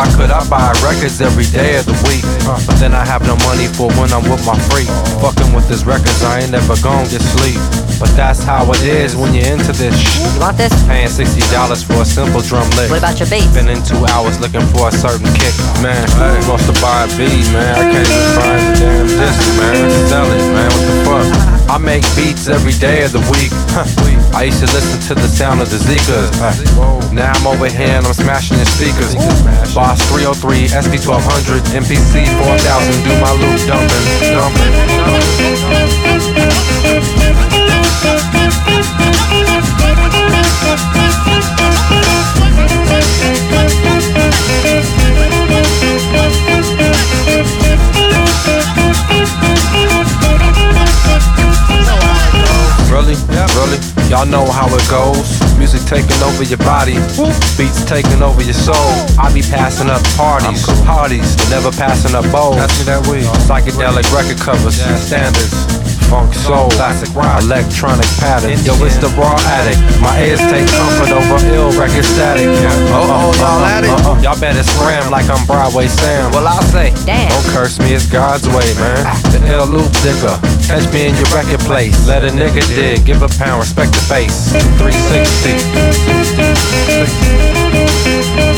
I could, I buy records every day of the week. But then I have no money for when I'm with my freak. Fucking with these records, I ain't never gon' get sleep. But that's how it is when you're into this shit. You want this? Paying $60 for a simple drum lick. What about your beats? Spending 2 hours looking for a certain kick. Man, supposed to buy a beat, man. I can't even find the damn disc, man. Sell it, man. What the fuck? I make beats every day of the week. I used to listen to the sound of the Zekas. Now I'm over here and I'm smashing your speakers. Boss 303, SP 1200, MPC 4000. Do my loop dumping, Really? Y'all know how it goes. Music taking over your body, beats taking over your soul. I be passing up parties, but never passing up bowls. Pass me that weed. Psychedelic record covers, standards, funk soul, classic rock, electronic pattern. Yo, it's the raw addict. My ears take comfort over ill record static. Y'all at it? Y'all better scram like I'm Broadway Sam. Well, I'll say, damn. Don't curse me, it's God's way, man. The ill loop digger. Catch me in your record place. Let a nigga dig. Give a pound, respect the face. 360.